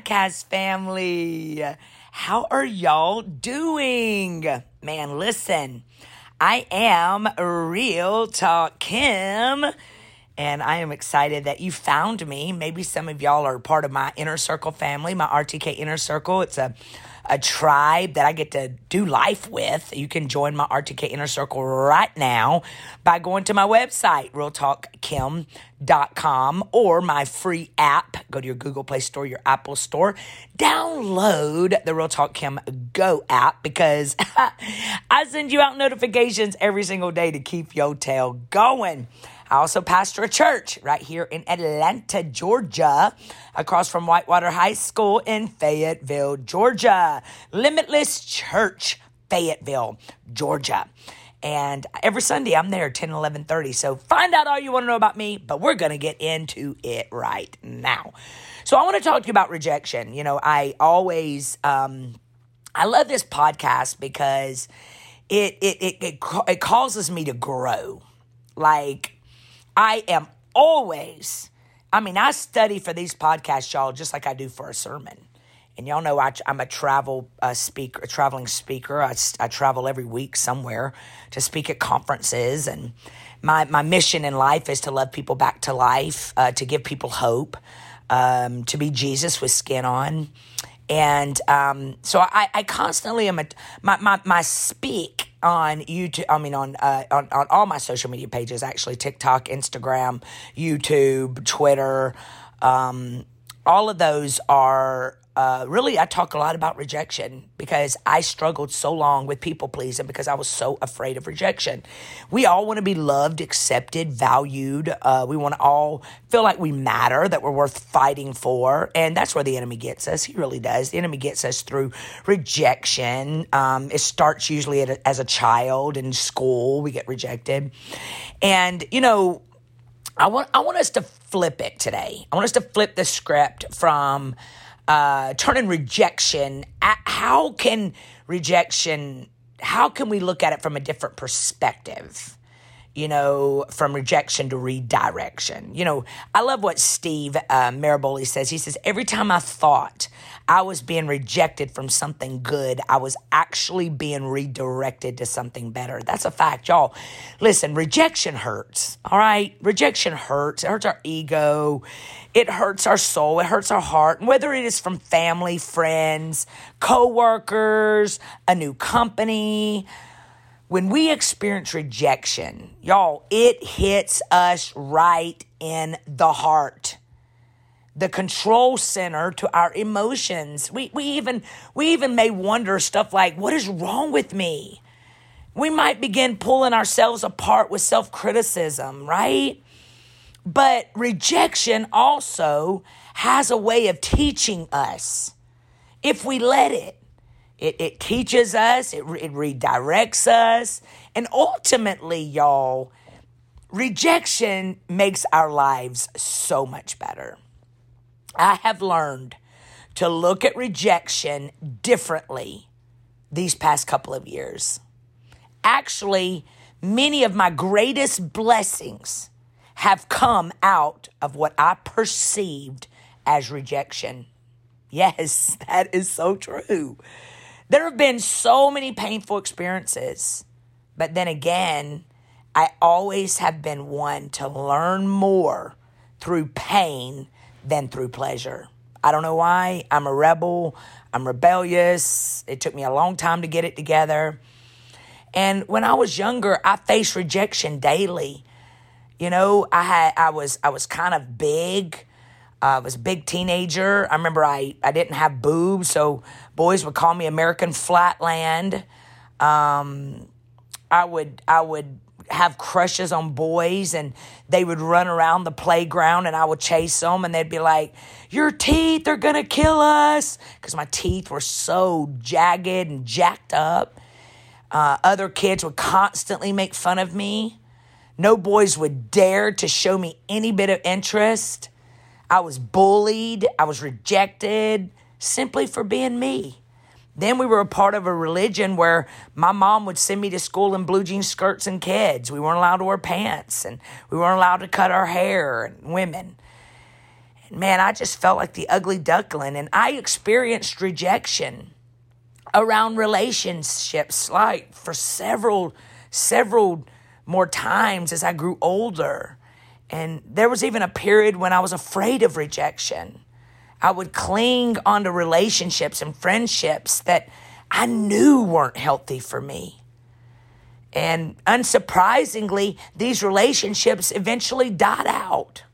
podcast family. How are y'all doing? Man, listen, I am Real Talk Kim, and I am excited that you found me. Maybe some of y'all are part of my Inner Circle family, my RTK Inner Circle. It's a tribe that I get to do life with. You can join my RTK Inner Circle right now by going to my website, realtalkkim.com, or my free app. Go to your Google Play Store, your Apple Store. Download the Real Talk Kim Go app because I send you out notifications every single day to keep your tail going. I also pastor a church right here in Atlanta, Georgia, across from Whitewater High School in Fayetteville, Georgia. Limitless Church, Fayetteville, Georgia. And every Sunday I'm there 10, 11:30. So find out all you want to know about me, but we're going to get into it right now. So I want to talk to you about rejection. You know, I always, I love this podcast because it causes me to grow. Like, I study for these podcasts, y'all, just like I do for a sermon. And y'all know I'm a traveling speaker. I travel every week somewhere to speak at conferences. And my mission in life is to love people back to life, to give people hope, to be Jesus with skin on. And so I constantly am my speak on YouTube. On all my social media pages, actually, TikTok, Instagram, YouTube, Twitter. All of those are really, I talk a lot about rejection because I struggled so long with people pleasing because I was so afraid of rejection. We all want to be loved, accepted, valued. We want to all feel like we matter, that we're worth fighting for. And that's where the enemy gets us. He really does. The enemy gets us through rejection. It starts usually as a child in school. We get rejected. And, you know, I want us to flip it today. I want us to flip the script from turning rejection. How can we look at it from a different perspective? You know, from rejection to redirection. You know, I love what Steve Maraboli says. He says, every time I thought I was being rejected from something good, I was actually being redirected to something better. That's a fact, y'all. Listen, rejection hurts, all right? Rejection hurts. It hurts our ego. It hurts our soul. It hurts our heart. And whether it is from family, friends, coworkers, a new company, when we experience rejection, y'all, it hits us right in the heart, the control center to our emotions. We even may wonder stuff like, what is wrong with me? We might begin pulling ourselves apart with self-criticism, right? But rejection also has a way of teaching us if we let it. It teaches us, it redirects us, and ultimately, y'all, rejection makes our lives so much better. I have learned to look at rejection differently these past couple of years. Actually, many of my greatest blessings have come out of what I perceived as rejection. Yes, that is so true. There have been so many painful experiences, but then again, I always have been one to learn more through pain than through pleasure. I don't know why. I'm a rebel. I'm rebellious. It took me a long time to get it together. And when I was younger, I faced rejection daily. You know, I was kind of big. I was a big teenager. I remember I didn't have boobs, so boys would call me American Flatland. I would have crushes on boys, and they would run around the playground, and I would chase them, and they'd be like, your teeth are going to kill us, because my teeth were so jagged and jacked up. Other kids would constantly make fun of me. No boys would dare to show me any bit of interest. I was bullied. I was rejected simply for being me. Then we were a part of a religion where my mom would send me to school in blue jean skirts and kids. We weren't allowed to wear pants, and we weren't allowed to cut our hair, and women. And man, I just felt like the ugly duckling. And I experienced rejection around relationships, like for several more times as I grew older. And there was even a period when I was afraid of rejection. I would cling onto relationships and friendships that I knew weren't healthy for me. And unsurprisingly, these relationships eventually died out.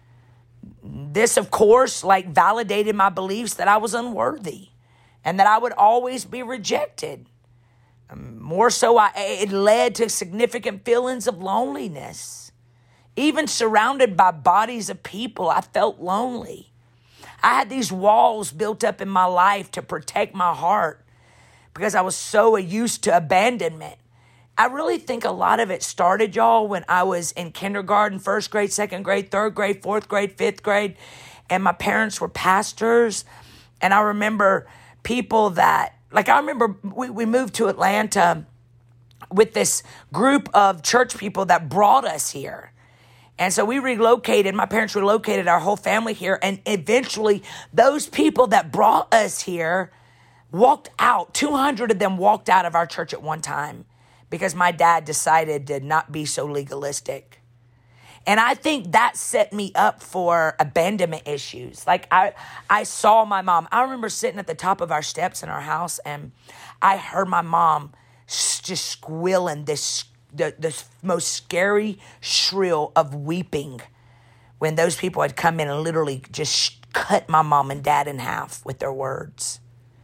This, of course, validated my beliefs that I was unworthy and that I would always be rejected. More so, it led to significant feelings of loneliness. Even surrounded by bodies of people, I felt lonely. I had these walls built up in my life to protect my heart because I was so used to abandonment. I really think a lot of it started, y'all, when I was in kindergarten, first grade, second grade, third grade, fourth grade, fifth grade, and my parents were pastors. And I remember people that, we moved to Atlanta with this group of church people that brought us here. And so we relocated, my parents relocated our whole family here. And eventually those people that brought us here walked out. 200 of them walked out of our church at one time because my dad decided to not be so legalistic. And I think that set me up for abandonment issues. I saw my mom. I remember sitting at the top of our steps in our house and I heard my mom just squealing the most scary shrill of weeping when those people had come in and literally just cut my mom and dad in half with their words.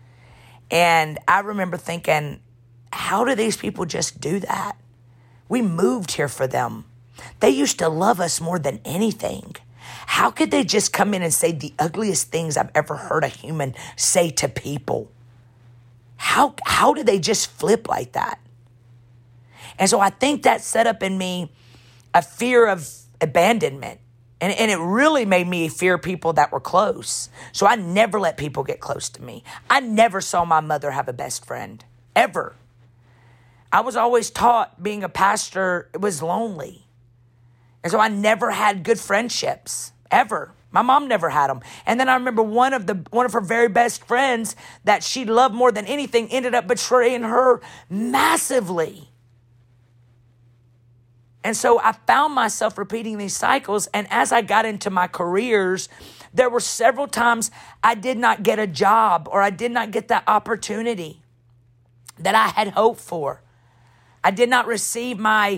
And I remember thinking, how do these people just do that? We moved here for them. They used to love us more than anything. How could they just come in and say the ugliest things I've ever heard a human say to people? How do they just flip like that? And so I think that set up in me a fear of abandonment. And it really made me fear people that were close. So I never let people get close to me. I never saw my mother have a best friend, ever. I was always taught being a pastor was lonely. And so I never had good friendships, ever. My mom never had them. And then I remember one of her very best friends that she loved more than anything ended up betraying her massively. And so I found myself repeating these cycles. And as I got into my careers, there were several times I did not get a job or I did not get that opportunity that I had hoped for. I did not receive my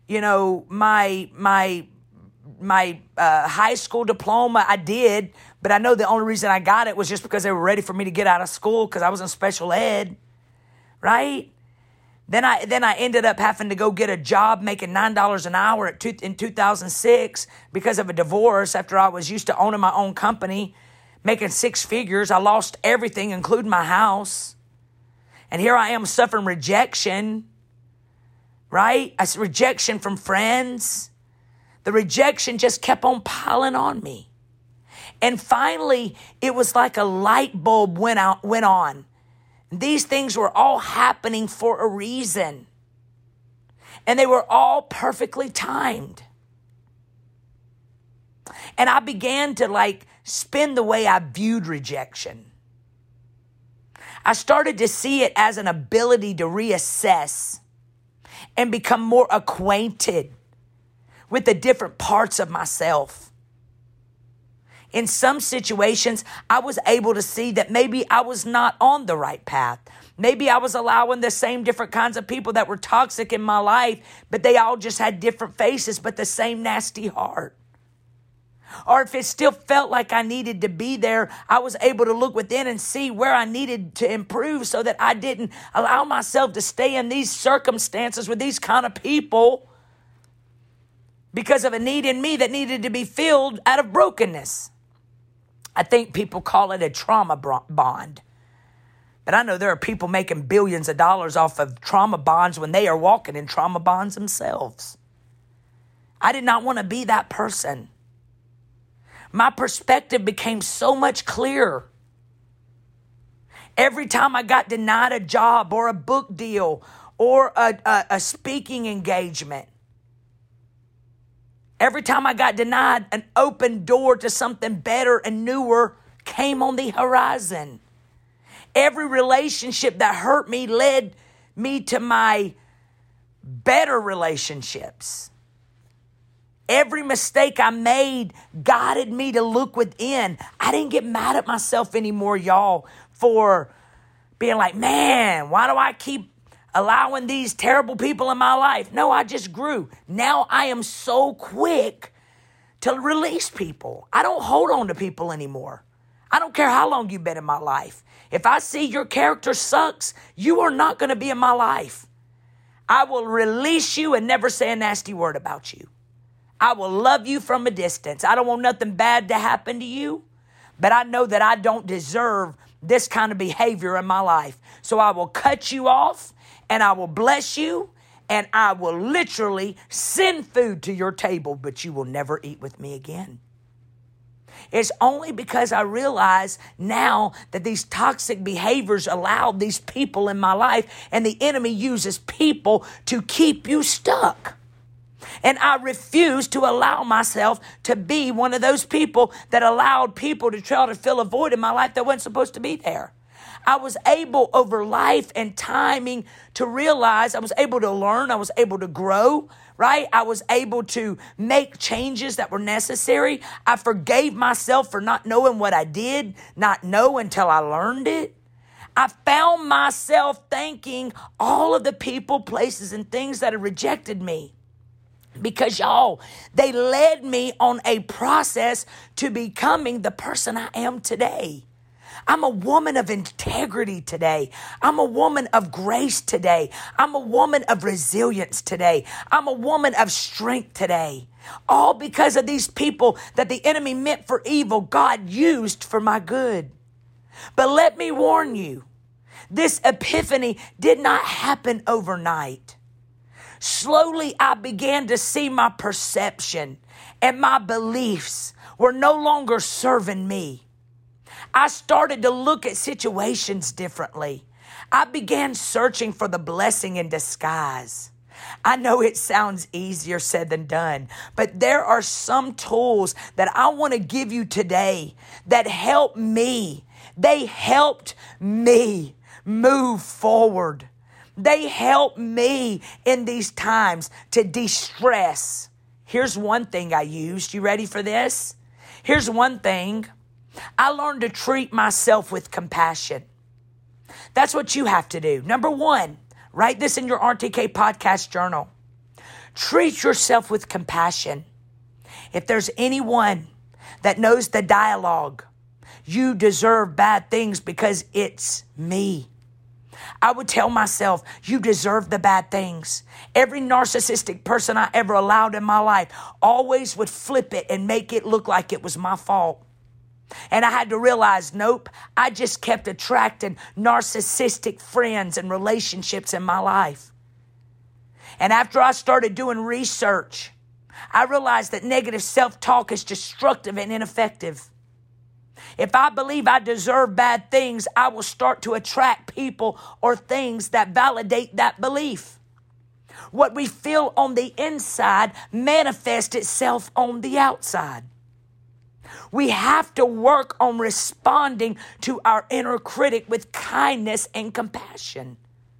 high school diploma. I did, but I know the only reason I got it was just because they were ready for me to get out of school because I was in special ed, right? Then I ended up having to go get a job making $9 an hour in 2006 because of a divorce after I was used to owning my own company, making six figures. I lost everything, including my house. And here I am suffering rejection, right? Rejection from friends. The rejection just kept on piling on me. And finally, it was like a light bulb went on. These things were all happening for a reason. And they were all perfectly timed. And I began to spin the way I viewed rejection. I started to see it as an ability to reassess and become more acquainted with the different parts of myself. In some situations, I was able to see that maybe I was not on the right path. Maybe I was allowing the same different kinds of people that were toxic in my life, but they all just had different faces, but the same nasty heart. Or if it still felt like I needed to be there, I was able to look within and see where I needed to improve so that I didn't allow myself to stay in these circumstances with these kind of people because of a need in me that needed to be filled out of brokenness. I think people call it a trauma bond. But I know there are people making billions of dollars off of trauma bonds when they are walking in trauma bonds themselves. I did not want to be that person. My perspective became so much clearer. Every time I got denied a job or a book deal or a speaking engagement, Every time I got denied, an open door to something better and newer came on the horizon. Every relationship that hurt me led me to my better relationships. Every mistake I made guided me to look within. I didn't get mad at myself anymore, y'all, for being like, man, why do I keep allowing these terrible people in my life? No, I just grew. Now I am so quick to release people. I don't hold on to people anymore. I don't care how long you've been in my life. If I see your character sucks, you are not going to be in my life. I will release you and never say a nasty word about you. I will love you from a distance. I don't want nothing bad to happen to you, but I know that I don't deserve this kind of behavior in my life. So I will cut you off and I will bless you and I will literally send food to your table, but you will never eat with me again. It's only because I realize now that these toxic behaviors allowed these people in my life, and the enemy uses people to keep you stuck. And I refuse to allow myself to be one of those people that allowed people to try to fill a void in my life that wasn't supposed to be there. I was able over life and timing to realize, I was able to learn, I was able to grow, right? I was able to make changes that were necessary. I forgave myself for not knowing what I did, not know until I learned it. I found myself thanking all of the people, places, and things that had rejected me. Because y'all, they led me on a process to becoming the person I am today. I'm a woman of integrity today. I'm a woman of grace today. I'm a woman of resilience today. I'm a woman of strength today. All because of these people that the enemy meant for evil, God used for my good. But let me warn you, this epiphany did not happen overnight. Slowly, I began to see my perception and my beliefs were no longer serving me. I started to look at situations differently. I began searching for the blessing in disguise. I know it sounds easier said than done, but there are some tools that I want to give you today that help me. They helped me move forward. They help me in these times to de-stress. Here's one thing I used. You ready for this? Here's one thing. I learned to treat myself with compassion. That's what you have to do. Number one, write this in your RTK podcast journal. Treat yourself with compassion. If there's anyone that knows the dialogue, you deserve bad things because it's me. I would tell myself, you deserve the bad things. Every narcissistic person I ever allowed in my life always would flip it and make it look like it was my fault. And I had to realize, nope, I just kept attracting narcissistic friends and relationships in my life. And after I started doing research, I realized that negative self-talk is destructive and ineffective. If I believe I deserve bad things, I will start to attract people or things that validate that belief. What we feel on the inside manifests itself on the outside. We have to work on responding to our inner critic with kindness and compassion.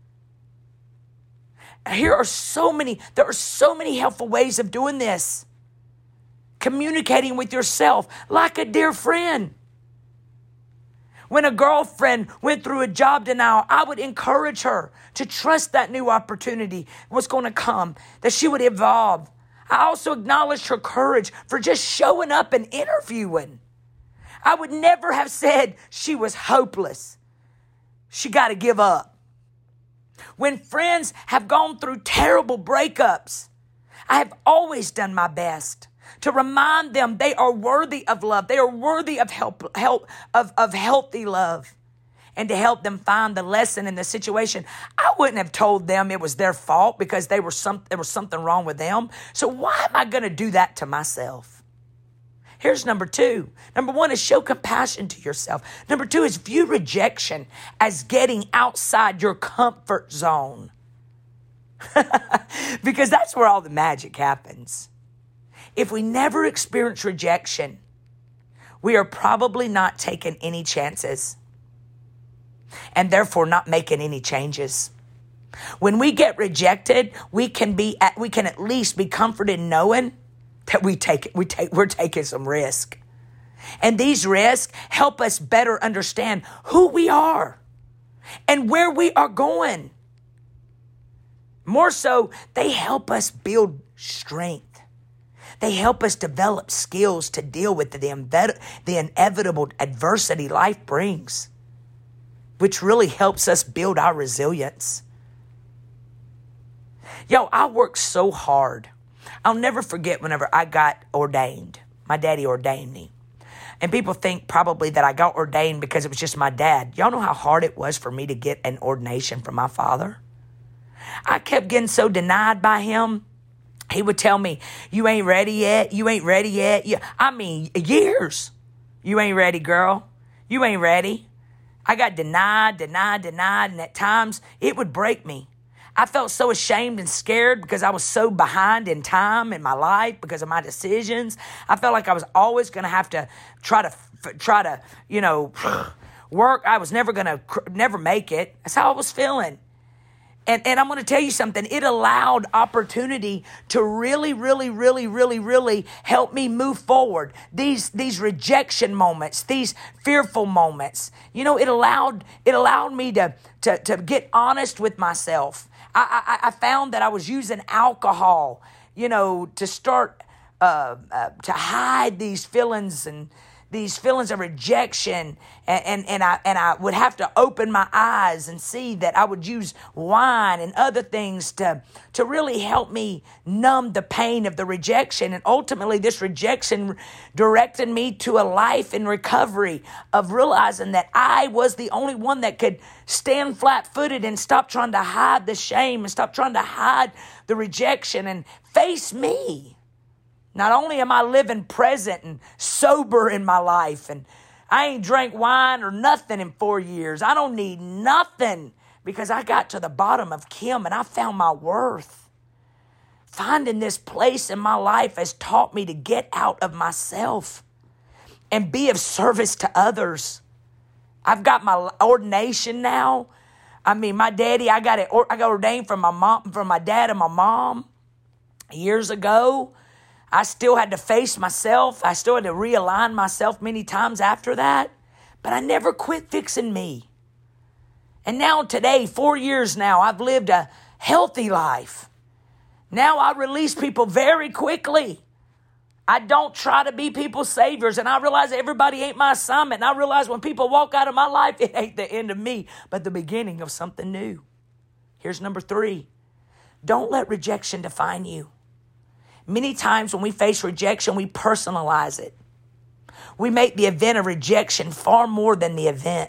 There are so many helpful ways of doing this. Communicating with yourself like a dear friend. When a girlfriend went through a job denial, I would encourage her to trust that new opportunity was going to come, that she would evolve. I also acknowledged her courage for just showing up and interviewing. I would never have said she was hopeless. She got to give up. When friends have gone through terrible breakups, I have always done my best to remind them they are worthy of love. They are worthy of of healthy love, and to help them find the lesson in the situation. I wouldn't have told them it was their fault because there was something wrong with them. So why am I going to do that to myself? Here's number two. Number one is show compassion to yourself. Number two is view rejection as getting outside your comfort zone. Because that's where all the magic happens. If we never experience rejection, we are probably not taking any chances and therefore not making any changes. When we get rejected, we can at least be comforted knowing that we're taking some risk. And these risks help us better understand who we are and where we are going. More so, they help us build strength. They help us develop skills to deal with the inevitable adversity life brings, which really helps us build our resilience. I worked so hard. I'll never forget whenever I got ordained. My daddy ordained me. And people think probably that I got ordained because it was just my dad. Y'all know how hard it was for me to get an ordination from my father? I kept getting so denied by him. He would tell me, you ain't ready yet. You ain't ready yet. Years. You ain't ready, girl. You ain't ready. I got denied. And at times it would break me. I felt so ashamed and scared because I was so behind in time in my life because of my decisions. I felt like I was always going to have to try to, work. I was never make it. That's how I was feeling. And I'm going to tell you something. It allowed opportunity to really, really, really, really, really help me move forward. These rejection moments, these fearful moments, it allowed me to get honest with myself. I found that I was using alcohol, to start to hide these feelings of rejection, and I would have to open my eyes and see that I would use wine and other things to really help me numb the pain of the rejection. And ultimately, this rejection directed me to a life in recovery of realizing that I was the only one that could stand flat-footed and stop trying to hide the shame and stop trying to hide the rejection and face me. Not only am I living present and sober in my life, and I ain't drank wine or nothing in 4 years. I don't need nothing because I got to the bottom of Kim and I found my worth. Finding this place in my life has taught me to get out of myself and be of service to others. I've got my ordination now. My daddy, I got ordained from my dad and my mom years ago. I still had to face myself. I still had to realign myself many times after that. But I never quit fixing me. And now today, 4 years now, I've lived a healthy life. Now I release people very quickly. I don't try to be people's saviors. And I realize everybody ain't my assignment. And I realize when people walk out of my life, it ain't the end of me, but the beginning of something new. Here's number 3. Don't let rejection define you. Many times when we face rejection, we personalize it. We make the event of rejection far more than the event.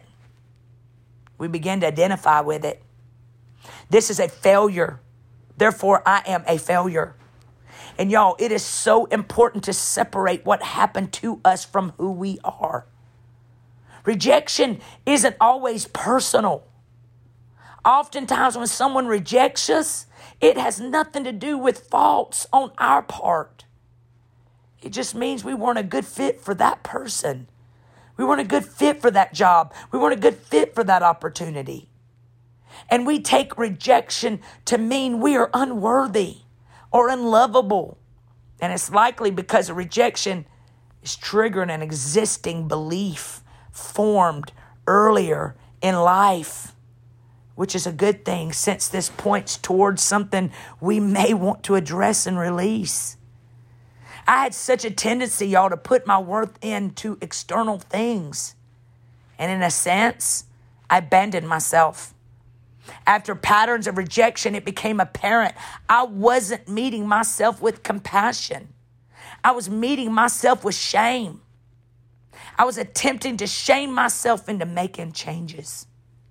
We begin to identify with it. This is a failure. Therefore, I am a failure. And y'all, it is so important to separate what happened to us from who we are. Rejection isn't always personal. Oftentimes when someone rejects us, it has nothing to do with faults on our part. It just means we weren't a good fit for that person. We weren't a good fit for that job. We weren't a good fit for that opportunity. And we take rejection to mean we are unworthy or unlovable. And it's likely because of rejection is triggering an existing belief formed earlier in life, which is a good thing since this points towards something we may want to address and release. I had such a tendency, y'all, to put my worth into external things. And in a sense, I abandoned myself. After patterns of rejection, it became apparent I wasn't meeting myself with compassion. I was meeting myself with shame. I was attempting to shame myself into making changes.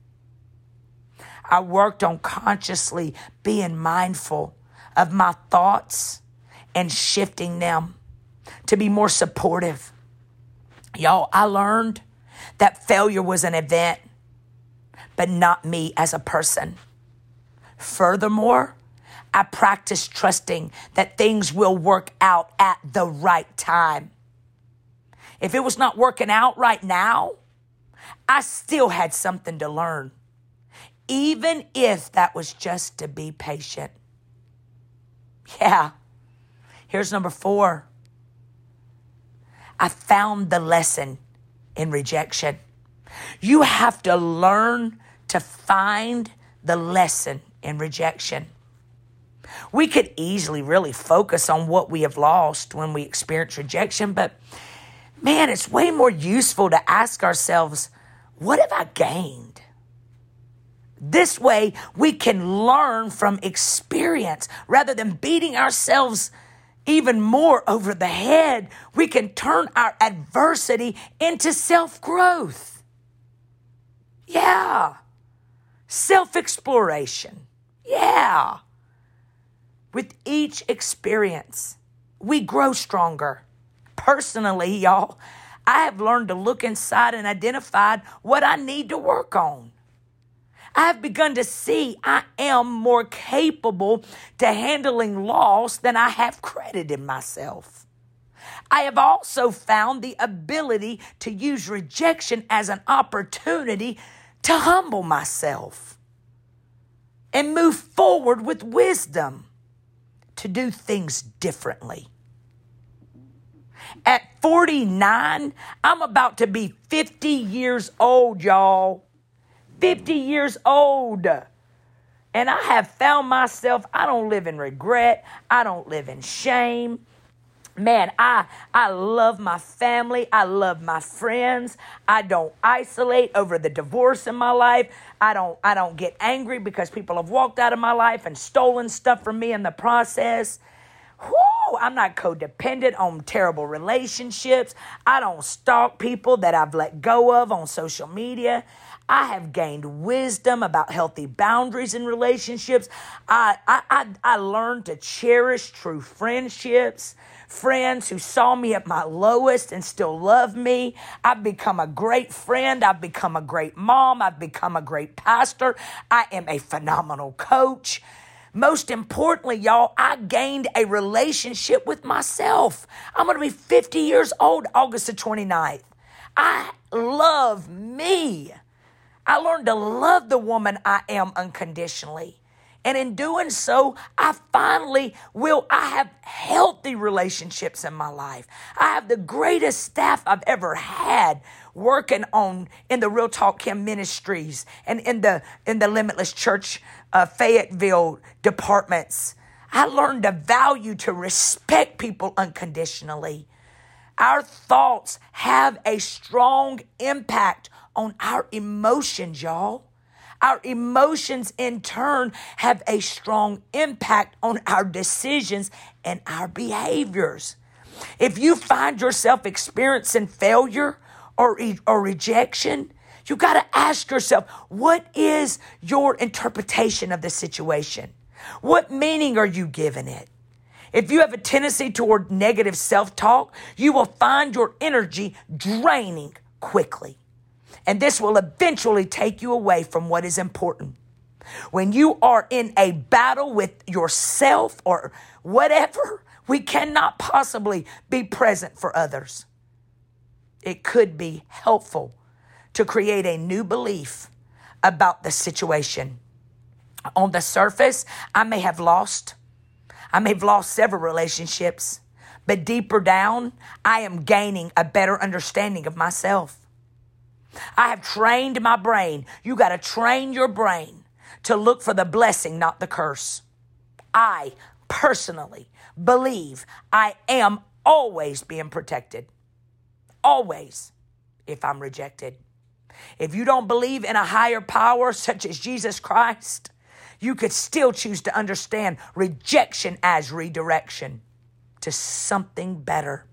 I worked on consciously being mindful of my thoughts and shifting them to be more supportive. Y'all, I learned that failure was an event, but not me as a person. Furthermore, I practice trusting that things will work out at the right time. If it was not working out right now, I still had something to learn, even if that was just to be patient. Yeah. Here's number 4. I found the lesson in rejection. You have to learn to find the lesson in rejection. We could easily really focus on what we have lost when we experience rejection, but man, it's way more useful to ask ourselves, what have I gained? This way, we can learn from experience rather than beating ourselves even more over the head. We can turn our adversity into self-growth. Yeah. Self-exploration. Yeah. With each experience, we grow stronger. Personally, y'all, I have learned to look inside and identify what I need to work on. I have begun to see I am more capable to handling loss than I have credited myself. I have also found the ability to use rejection as an opportunity to humble myself and move forward with wisdom to do things differently. At 49, I'm about to be 50 years old, y'all. 50 years old. And I have found myself, I don't live in regret. I don't live in shame. Man, I love my family. I love my friends. I don't isolate over the divorce in my life. I don't get angry because people have walked out of my life and stolen stuff from me in the process. Whoo, I'm not codependent on terrible relationships. I don't stalk people that I've let go of on social media. I have gained wisdom about healthy boundaries in relationships. I learned to cherish true friendships, friends who saw me at my lowest and still love me. I've become a great friend. I've become a great mom. I've become a great pastor. I am a phenomenal coach. Most importantly, y'all, I gained a relationship with myself. I'm going to be 50 years old August the 29th. I love me. I learned to love the woman I am unconditionally. And in doing so, I have healthy relationships in my life. I have the greatest staff I've ever had working in the Real Talk Kim Ministries and in the Limitless Church Fayetteville departments. I learned the value to respect people unconditionally. Our thoughts have a strong impact on our emotions, y'all. Our emotions, in turn, have a strong impact on our decisions and our behaviors. If you find yourself experiencing failure or rejection, you got to ask yourself, what is your interpretation of the situation? What meaning are you giving it? If you have a tendency toward negative self-talk, you will find your energy draining quickly. And this will eventually take you away from what is important. When you are in a battle with yourself or whatever, we cannot possibly be present for others. It could be helpful to create a new belief about the situation. On the surface, I may have lost several relationships, but deeper down, I am gaining a better understanding of myself. I have trained my brain. You got to train your brain to look for the blessing, not the curse. I personally believe I am always being protected. Always, if I'm rejected. If you don't believe in a higher power such as Jesus Christ, you could still choose to understand rejection as redirection to something better.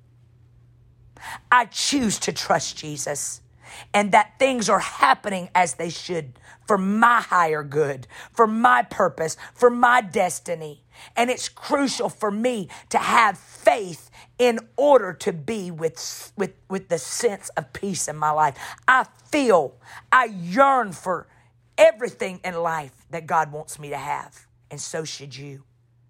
I choose to trust Jesus and that things are happening as they should for my higher good, for my purpose, for my destiny. And it's crucial for me to have faith in order to be with the sense of peace in my life. I yearn for everything in life that God wants me to have. And so should you.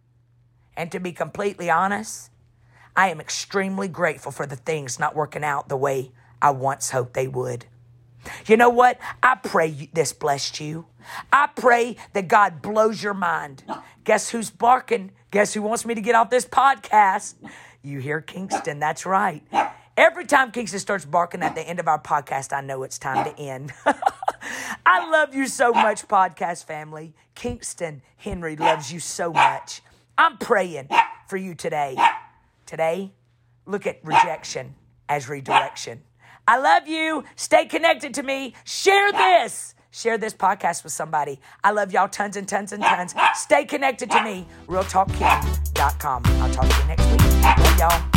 And to be completely honest, I am extremely grateful for the things not working out the way I once hoped they would. You know what? I pray this blessed you. I pray that God blows your mind. Guess who's barking? Guess who wants me to get off this podcast? You hear Kingston. That's right. Every time Kingston starts barking at the end of our podcast, I know it's time to end. I love you so much, podcast family. Kingston Henry loves you so much. I'm praying for you today. Today, look at rejection as redirection. I love you. Stay connected to me. Share this. Share this podcast with somebody. I love y'all tons and tons and tons. Stay connected to me. RealTalkKim.com. I'll talk to you next week. Love y'all.